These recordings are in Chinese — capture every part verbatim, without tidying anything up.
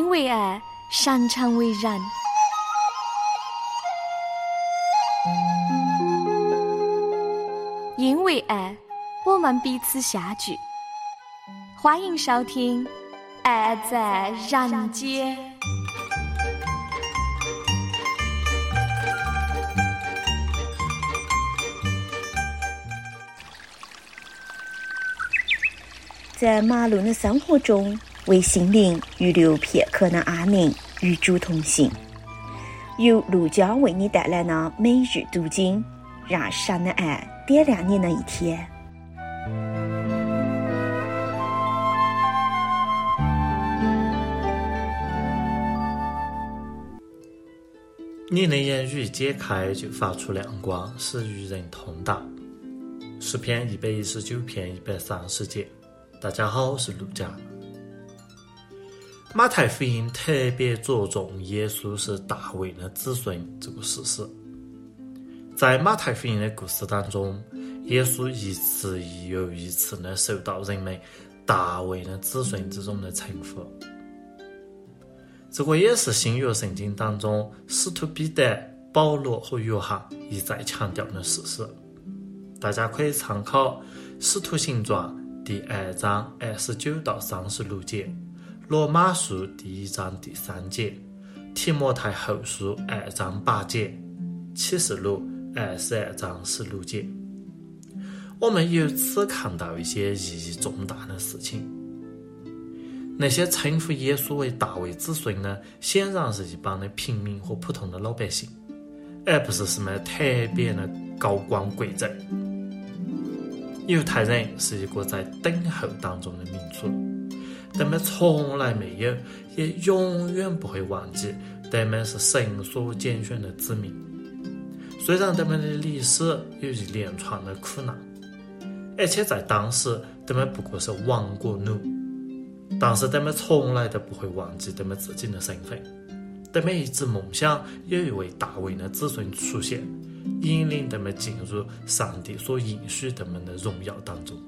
为爱，擅长为人。因为爱，我们彼此相聚。欢迎收听《爱在人间》。 在马路的生活中，为心灵预留片刻的安宁，与主同行。由陆娇为你带来的每日读经，让神的爱点亮你的一天。 你的言语揭开，就发出亮光，使与人同达。诗篇一百一十九篇一百三十节。大家好，我是陆家。马太福音特别着重耶稣是大卫的子孙这个事实。在马太福音的故事当中，耶稣一次又一次的受到人们大卫的子孙这种的称呼。这个也是新约圣经当中使徒彼得、保罗和约翰一再强调的事实。大家可以参考使徒行传第二章二十九到三十六节，罗马书第一章第三节，提摩太后书二章八节，启示录二十二章十六节。我们由此看到一些意义重大的事情。那些称呼耶稣为大卫子孙呢，显然是一般的平民和普通的老百姓，而不是什么特别的高官贵族。犹太人是一个在等候当中的民族，他们从来没有，也永远不会忘记他们是神所拣选的子民。虽然他们的历史有一连串的苦难，而且在当时他们不过是亡国奴，但是他们从来都不会忘记他们自己的身份。他们一直梦想有一位大卫的子孙出现，引领他们进入上帝所应许他们的荣耀当中。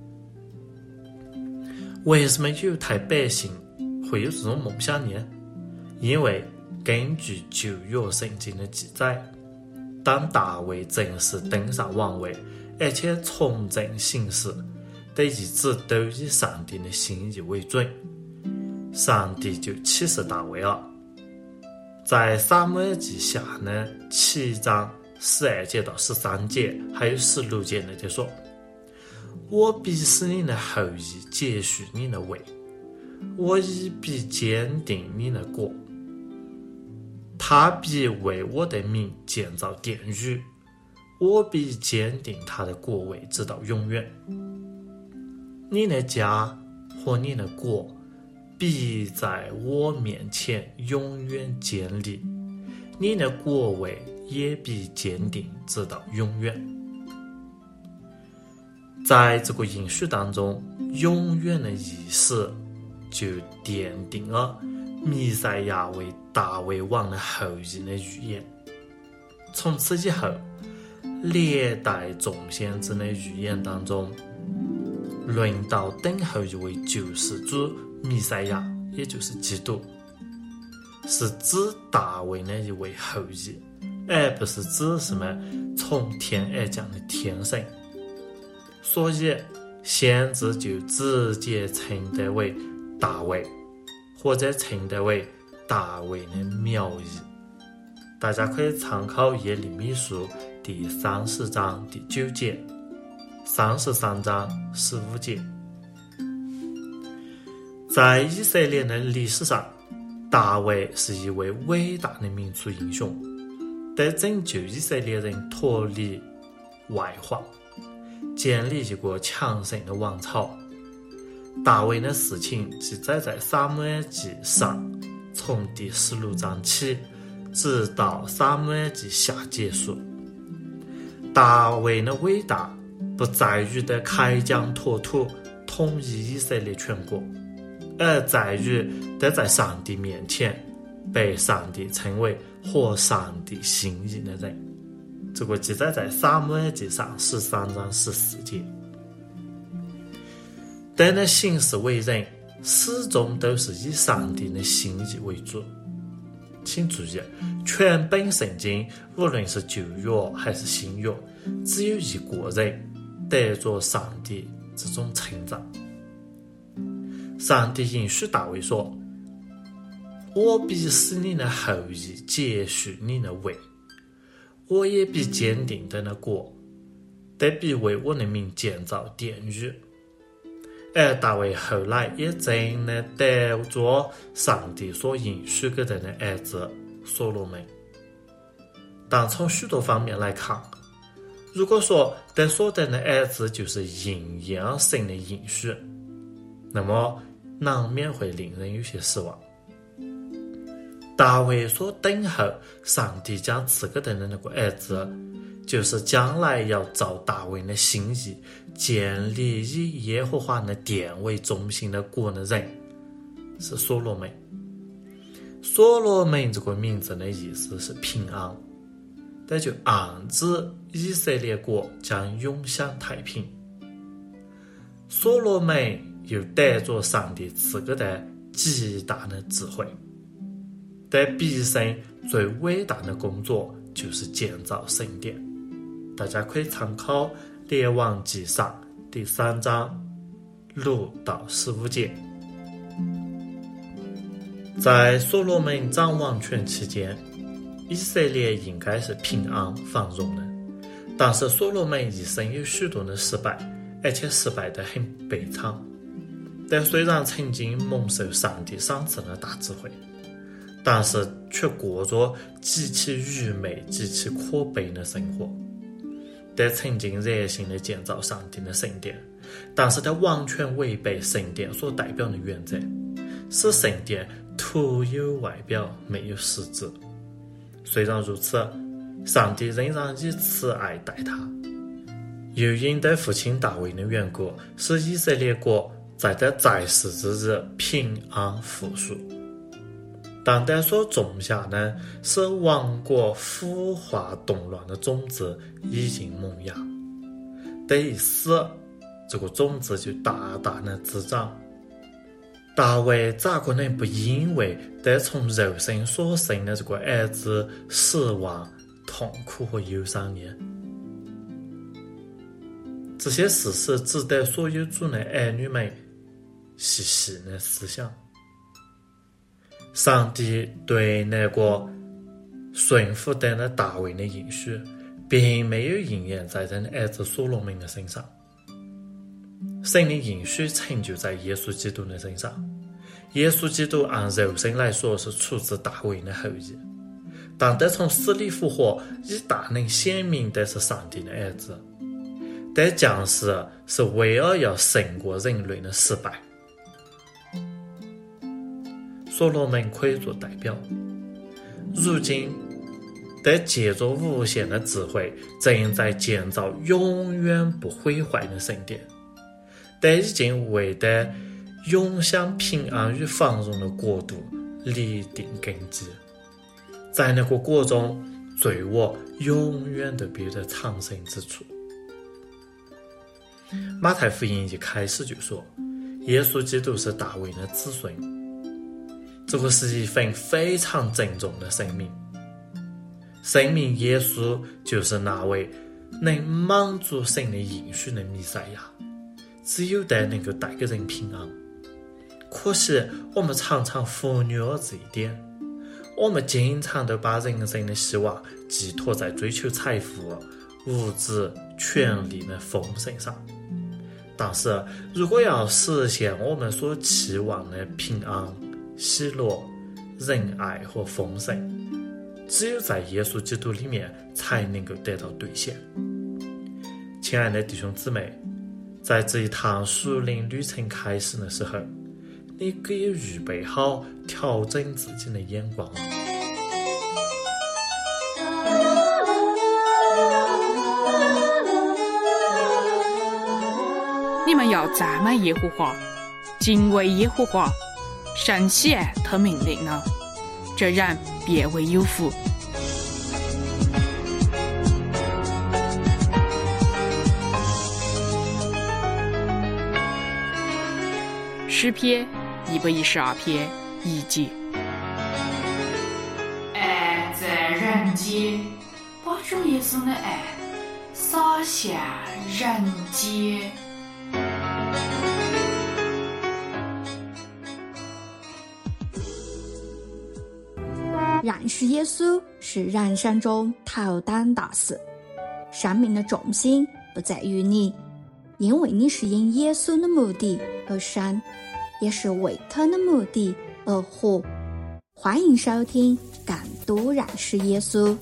为什么犹太百姓会有这种梦想呢？因为根据旧约圣经的记载，当大卫正式登上王位，而且从政行事，他一直都以上帝的心意为准，上帝就启示大卫了。在撒母耳记下呢七章十二节到十三节还有十六节那就说，我必使你的后裔接续你的位，我已必坚定你的国，他必为我的名建造殿宇，我必坚定他的国位直到永远。你的家和你的国必在我面前永远建立，你的国位也必坚定直到永远。在这个应许当中，永远的意思就奠定了弥赛亚为大卫王的后裔的预言。从此以后，历代众先知的预言当中，论到等候一位救世主弥赛亚，也就是基督，是指大卫的一位后裔，而不是指什么从天而降的天神。所以先知就直接称得为大卫，或者称得为大卫的苗裔。大家可以参考耶利米书第三十章第九节，三十三章十五节。在以色列的历史上，大卫是一位伟大的民族英雄，得拯救以色列人脱离外患，建立一个强盛的王朝。大卫的事情记载在撒母耳记上，从第十六章起，直到撒母耳记下结束。大卫的伟大不在于他开疆拓土，统一以色列全国，而在于他在上帝面前被上帝称为合上帝心意的人。这个记载在撒母耳记上十三章十四节。他的行事为人始终都是以上帝的心意为主。请注意，全本圣经无论是旧约还是新约，只有一个人得着上帝这种称赞。上帝应许大卫说，我必使你的后裔接续你的位，我也必坚定你的国，得必为我的名建造殿宇。而大卫后来也真的得着上帝所应许给他的儿子所罗门。但从许多方面来看，如果说得所得的儿子就是应验神的应许，那么难免会令人有些失望。大卫所等候上帝将赐给他的那个儿子，就是将来要照大卫的心意建立以耶和华的殿为中心的国的人，是所罗门。所罗门这个名字的意思是平安，这就暗指以色列国将永享太平。所罗门又得着上帝赐给他极大的智慧，但毕生最伟大的工作就是建造圣殿。大家可以参考《列王纪上》第三章六到十五节。在所罗门掌王权期间，以色列应该是平安繁荣的，但是所罗门一生有许多的失败，而且失败得很悲惨。但虽然曾经蒙受上帝赏赐了大智慧，但是却过着极其愚昧、极其可悲的生活。他曾经热心地建造上帝的圣殿，但是他完全违背圣殿所代表的原则，使圣殿徒有外表，没有实质。虽然如此，上帝仍然以慈爱待他。又因他父亲大卫的缘故，使以色列国在他在世之日平安富庶。但他所种下的是亡国腐化动乱的种子已经萌芽，他一死，这个种子就大大的滋长。大卫咋可能不因为他从肉身所生的这个儿子死亡痛苦和忧伤呢？这些事实值得所有主的儿女们细细的思想。上帝对那个顺服他的大卫的应许，并没有应验在他的儿子所罗门的身上。神的应许成就在耶稣基督的身上。耶稣基督按肉身来说是出自大卫的后裔，但他从死里复活，以大能显明他是上帝的儿子。他降世是为了要胜过人类的失败。所罗门可以做代表，如今他借着无限的智慧，正在建造永远不毁坏的圣殿。他已经为他永享平安与繁荣的国度立定根基，在那个国中，罪恶永远都别有藏身之处。马太福音一开始就说，耶稣基督是大卫的子孙。这个是一份非常郑重的声明，声明耶稣就是那位能满足神的应许的弥赛亚，只有他能够带给人平安。可惜我们常常忽略了这一点，我们经常都把人生的希望寄托在追求财富、物质、权力的丰盛上。但是如果要实现我们所期望的平安、喜乐、仁爱和丰盛，只有在耶稣基督里面才能够得到兑现。亲爱的弟兄姊妹，在这一趟属灵旅程开始的时候，你可以预备好调整自己的眼光。 你们要赞美耶和华，敬畏耶和华，神喜爱他命令呢，这人便为有福。诗篇一百一十二篇一节。 爱在人间，把主耶稣的爱洒向人间。 认识耶稣是人生中头等大事，生命的重心不在于你，因为你是因耶稣的目的而生，也是为他的目的而活。欢迎收听更多认识耶稣。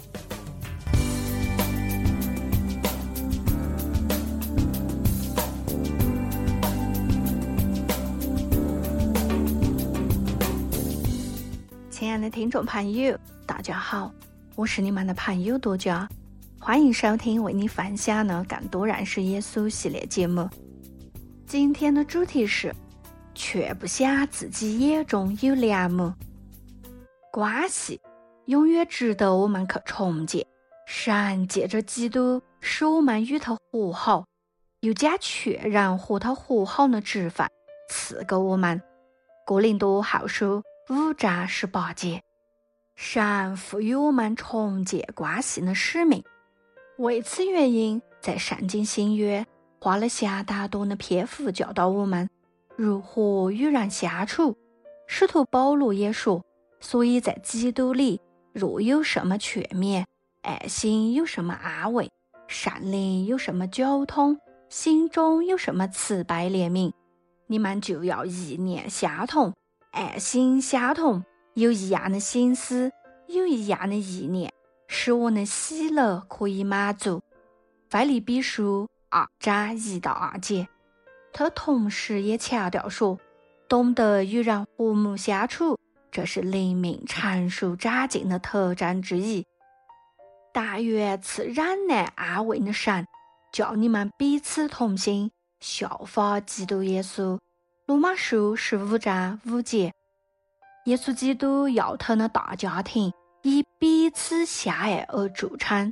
亲爱的听众朋友，大家好，我是你们的朋友多佳，欢迎收听为你分享的更多认识耶稣系列节目。今天的主题是却不想自己眼中有梁木。关系永远值得我们去重建，神借着基督使我们与他和好，又将确认和他和好的职分赐给我们。哥林多后书五章十八节，神赋予我们重建关系的使命。为此原因，在圣经新约花了相当多的篇幅教导我们如何与人相处。使徒保罗也说，所以在基督里，若有什么劝勉，爱心有什么安慰，圣灵有什么交通，心中有什么慈悲怜悯，你们就要意念相同，爱心相同，有一样的心思，有一样的意念，使我的喜乐可以满足。腓立比书二章一到二节，他同时也强调说，懂得与人和睦相处，这是灵命成熟长进的特征之一。但愿赐忍耐安慰的神，叫你们彼此同心，效法基督耶稣。罗马书十五章五节，耶稣基督要他的大家庭以彼此相爱而著称。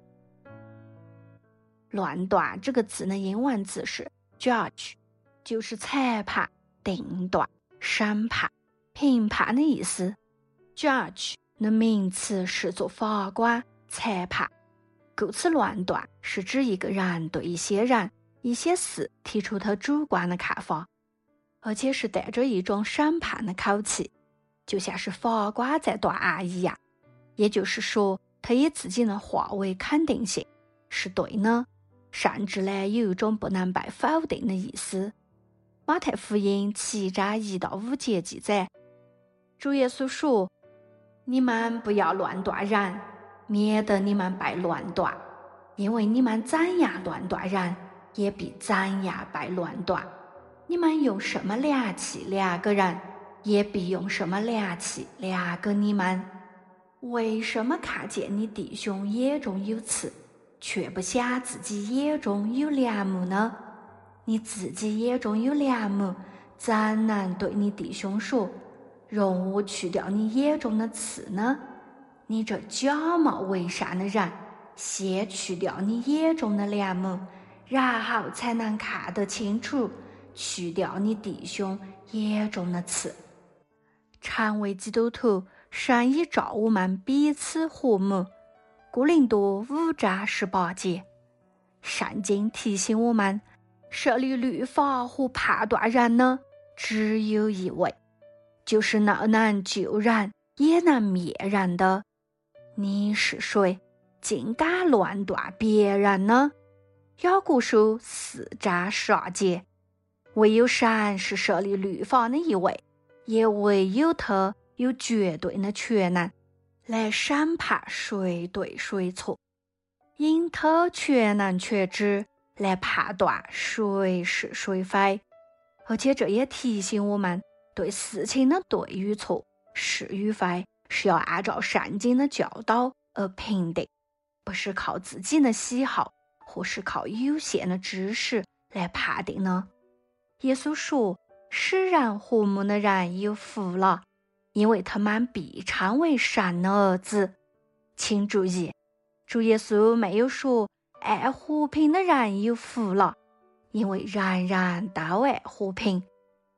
论断这个字的英文字是 judge， 就是裁判、定断、审判、评判的意思。 judge 的名词是做法官、裁判，故此论断是指一个人对一些人、一些事提出他主观的看法，而且是带着一种审判的口气，就像是法官在断案一样。也就是说，他以自己的话为肯定性，是对的，甚至呢有一种不能被否定的意思。马太福音七章一到五节记载，主耶稣说，你们不要乱断人，免得你们被乱断，因为你们怎样乱断人，也必怎样被乱断。你们用什么量器量个人，也必用什么量器量个你们。为什么看见你弟兄眼中有刺，却不想自己眼中有梁木呢？你自己眼中有梁木，怎能对你弟兄说，容我去掉你眼中的刺呢？你这假冒为善的人，先去掉你眼中的梁木，然后才能看得清楚，去掉你弟兄眼中的刺。成为基督徒，神已召我们彼此和睦。哥林多五章十八节，圣经提醒我们，设立律法和判断人呢，只有一位，就是那能救人也能灭人的。你是谁，竟敢乱断别人呢？雅各书四章十二节，唯有神是设立律法的一位，也唯有他有绝对的权能来审判谁对谁错，因他全能全知来判断谁是谁非。而且这也提醒我们，对事情的对与错、是与非，是要按照圣经的教导而评定，不是靠自己的喜好或是靠有限的知识来判定呢。耶稣说，使人和睦的人有福了，因为他们必称为神的儿子。请注意，主耶稣没有说爱和平的人有福了，因为人人都爱和平。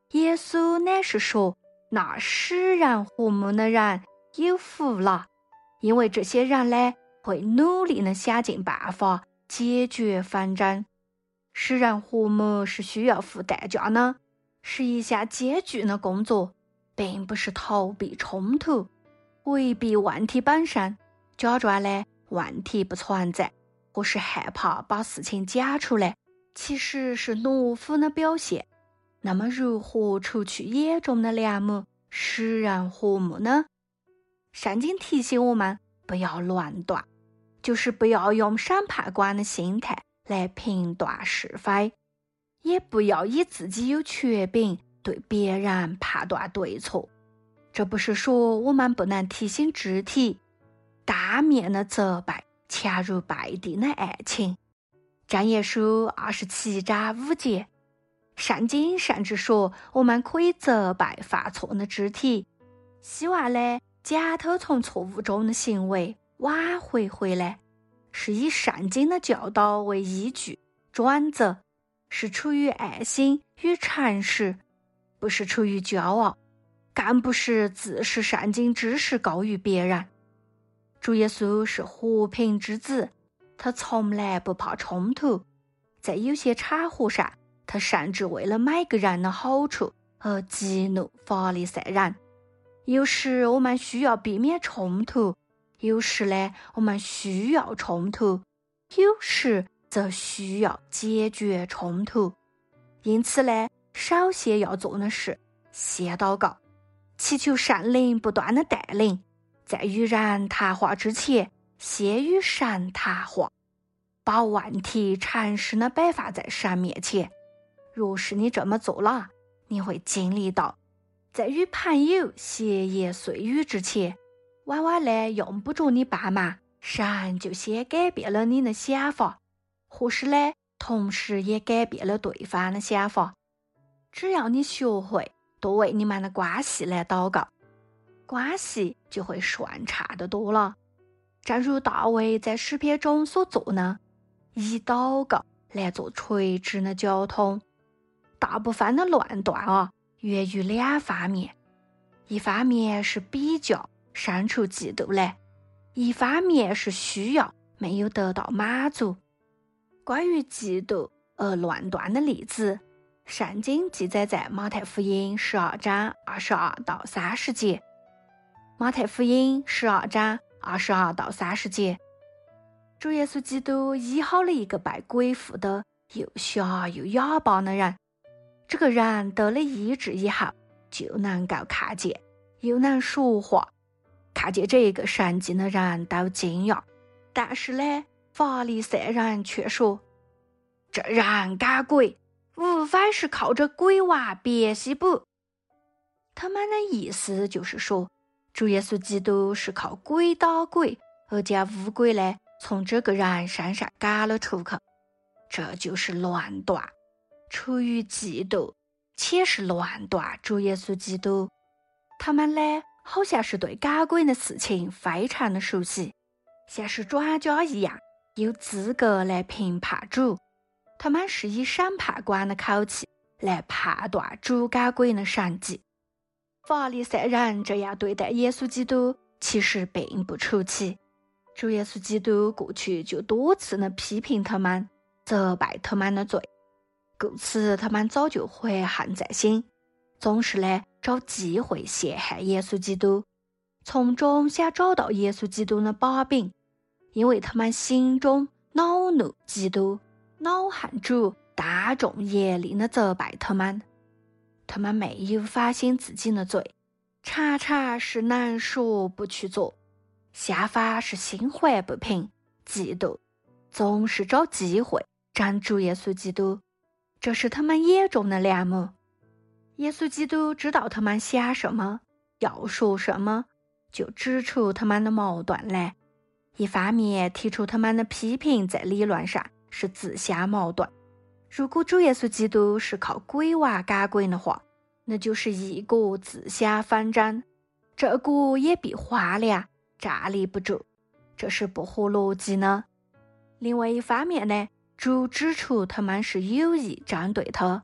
耶稣乃是说，那使人和睦的人有福了，因为这些人呢，会努力的想尽办法解决纷争。使人和睦是需要付代价的，是一项艰巨的工作，并不是逃避冲突、回避问题本身，假装呢问题不存在，或是害怕把事情讲出来，其实是懦夫的表现。那么如何除去眼中的梁木，使人和睦呢？圣经提醒我们不要乱断，就是不要用审判官的心态来评断是非，也不要以自己有权柄对别人判断对错。这不是说我们不能提醒肢体，当面的责备恰如背地的爱情。箴言书二十七章五节，圣经甚至说我们可以责备犯错的肢体，希望呢检讨从错误中的行为挽回回来，是以圣经的教导为依据转责，是出于爱心与诚实，不是出于骄傲，更不是自视圣经知识高于别人。主耶稣是和平之子，他从来不怕冲突，在有些场合上，他甚至为了每个人的好处而激怒法利赛人。有时我们需要避免冲突，有时呢我们需要冲突，有时则需要解决冲突。因此呢，首先要做的是先祷告，祈求圣灵不断的带领，在与人谈话之前，先与神谈话，把问题诚实的摆放在神面前。若是你这么做了，你会经历到，在与朋友闲言碎语之前，往往呢用不着你帮忙，神就先改变了你的想法，或是呢同时也改变了对方的想法。只要你学会多为你们的关系来祷告，关系就会顺畅得多了。正如大卫在诗篇中所做的，以祷告来做垂直的交通。大部分的乱断啊，源于两方面，一方面是比较生出嫉妒来，一方面是需要没有得到满足。关于嫉妒而乱断的例子，圣经记载在马太福音十二章二十二到三十节。马太福音十二章二十二到三十节，主耶稣基督医好了一个被鬼附的又瞎又哑巴的人。这个人得了医治以后，就能够看见，又能说话。看见这个神迹的人都惊讶，但是呢，法利赛人却说，这人赶鬼，无非是靠着鬼王别西卜。他们的意思就是说，主耶稣基督是靠鬼打鬼，而将乌鬼呢从这个人身上赶了出去。这就是乱断，出于嫉妒，且是乱断主耶稣基督。他们呢，好像是对赶鬼的事情非常的熟悉，像是专家一样，有资格来评判主。他们是以审判官的口气来判断主赶鬼的神迹。法利赛人这样对待耶稣基督，其实并不出奇。主耶稣基督过去就多次的批评他们，责备他们的罪，故此他们早就怀恨在心，总是呢找机会陷害耶稣基督，从中想找到耶稣基督的把柄，因为他们心中恼怒基督，恼恨主大众严厉的责备他们。他们没有反省自己的罪，常常是能说不去做，相反是心怀不平，嫉妒，总是找机会占主耶稣基督，这是他们眼中的梁木。耶稣基督知道他们想什么，要说什么，就指出他们的矛盾来。一方面提出他们的批评在理论上是自相矛盾。如果主耶稣基督是靠鬼王赶鬼的话，那就是一国自相纷争，这国也必荒凉，站立不住，这是不合逻辑呢。另外一方面呢，主指出他们是有意针对他，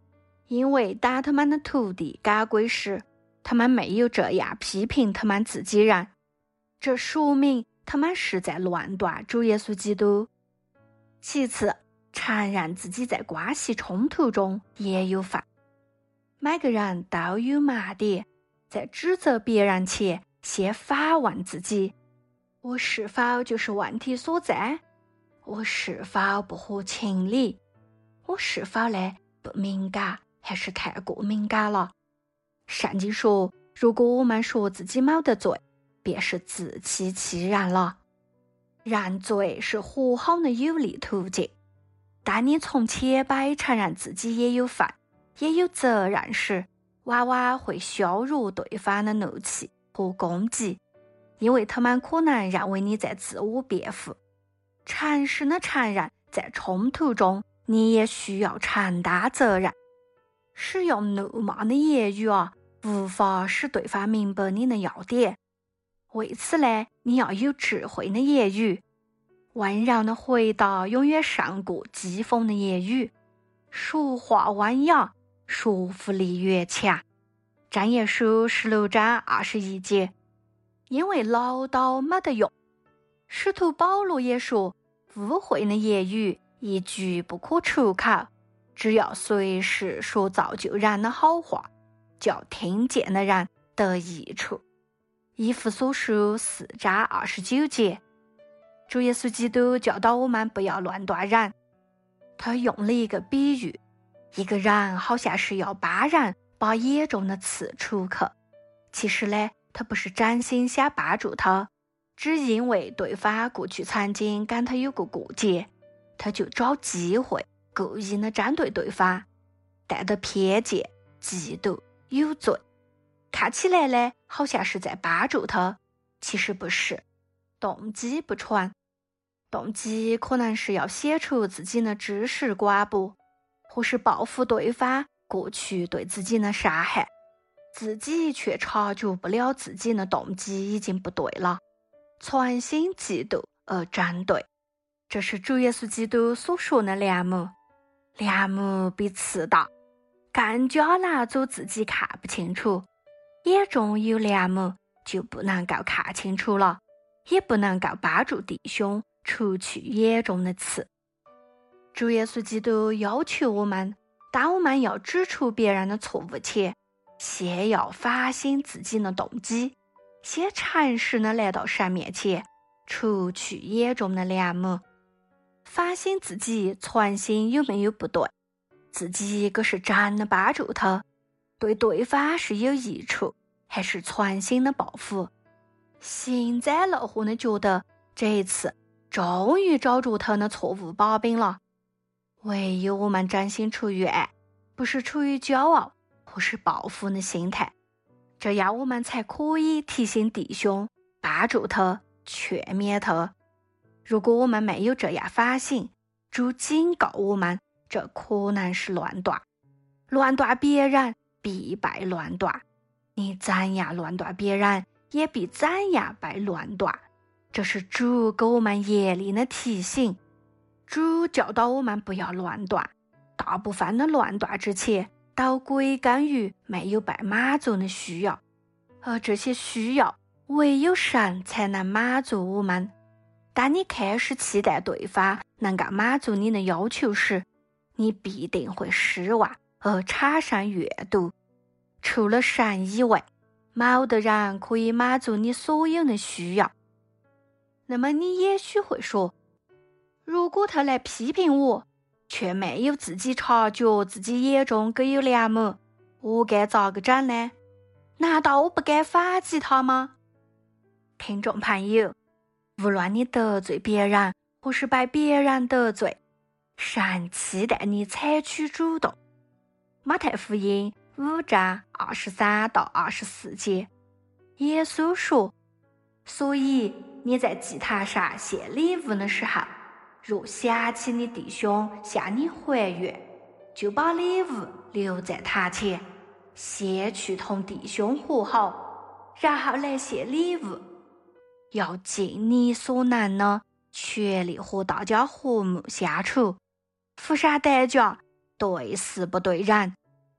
因为当他们的徒弟赶归时，他们没有这样批评他们自己人，这说明他们是在论断主耶稣基督。其次，承认自己在关系冲突中也有份。每个人都有盲点，在指责别人前，先反问自己：我是否就是问题所在？我是否不合情理？我是否呢不敏感，还是太过敏感了？圣经说，如果我们说自己没得罪，便是自欺欺人了。认罪是和好的有力途径。当你从谦卑承认自己也有份，也有责任时，往往会削弱对方的怒气和攻击，因为他们可能认为你在自我辩护。诚实的承认，在冲突中你也需要承担责任。使用怒骂的言语啊，无法使对方明白你的要点。为此呢，你要有智慧的言语。温柔的回答永远胜过讥讽的言语。说话温雅，说服力越强。箴言书十六章二十一节。因为唠叨没得用。使徒保罗也说，污秽的言语一句不可出口，只要随时说造就人的好话，叫听见的人得益处。以弗所书四章二十九节。主耶稣基督教导我们不要乱断人。他用了一个比喻，一个人好像是要帮人把眼中的刺除去，其实呢，他不是真心想帮助他，只因为对方过去曾经跟他有过过节，他就找机会故意的针对对方，带着偏见、嫉妒、有罪。看起来呢，好像是在帮助他，其实不是，动机不纯。动机可能是要显出自己的知识广博，或是报复对方过去对自己的伤害，自己却察觉不了自己的动机已经不对了，存心嫉妒而针对。这是主耶稣基督所说的梁木。梁木比刺刀，更加难做自己看不清楚。眼中有梁木，就不能够看清楚了，也不能够帮助弟兄除去眼中的刺。主耶稣基督要求我们，当我们要指出别人的错误前，先要反省自己的动机，先诚实的来到神面前，除去眼中的梁木，反省自己存心有没有不对，自己可是真的帮助他，对对方是有益处，还是存心的报复。幸灾乐祸的觉得这一次终于找住他的错误把柄了。唯有我们真心出于爱，不是出于骄傲或是报复的心态，这样我们才可以提醒弟兄，帮助他，劝勉他。如果我们没有这样反省，主警告我们，这可能是乱断。乱断别人必被乱断，你怎样乱断别人，也必怎样被乱断。这是主给我们严厉的提醒。主教导我们不要乱断，大部分的乱断之前都归根于没有被满足的需要，而这些需要唯有神才能满足我们。当你开始期待对方能够满足你的要求时，你必定会失望而产生怨毒。除了神以外，没得人可以满足你所有的需要。那么你也许会说，如果他来批评我，却没有自己察觉自己眼中各有梁木，我该咋个整呢？难道我不该反击他吗？听众朋友，无论你得罪别人或是被别人得罪，神期待你采取主动。马太福音五章二十三到二十四节，耶稣说，所以你在祭坛上献礼物的时候，若想起你弟兄向你还愿，就把礼物留在坛前，先去同弟兄和好，然后来献礼物。要尽你所能的，全力和大家和睦相处，付上代价，对事不对人。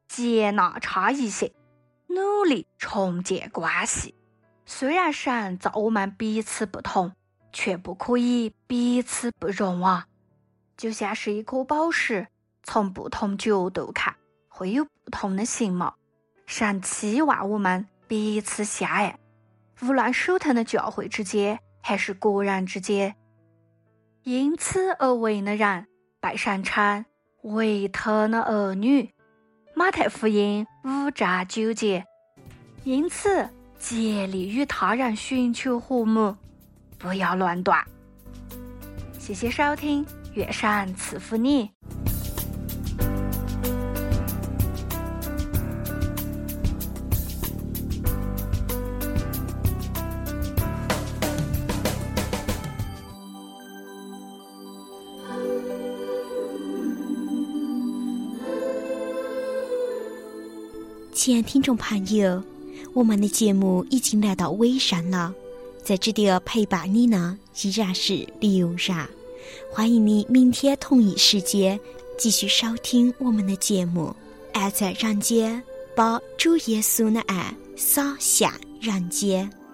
接纳差异性，努力重建关系。虽然神造我们彼此不同，却不可以彼此不容啊！就像是一颗宝石，从不同角度看，会有不同的形貌。神期望我们彼此相爱，无论手头的教会之间，还是个人之间。因此而为的人，被神称为他的儿女。马太福音五章九节。因此，竭力与他人寻求和睦，不要乱断。谢谢收听，愿神赐福你。 亲爱的听众朋友，我们的节目已经来到尾声了，在这里陪伴你呢依然是刘然，欢迎你明天同一时间继续收听我们的节目。爱在人间，把主耶稣的爱洒向人间。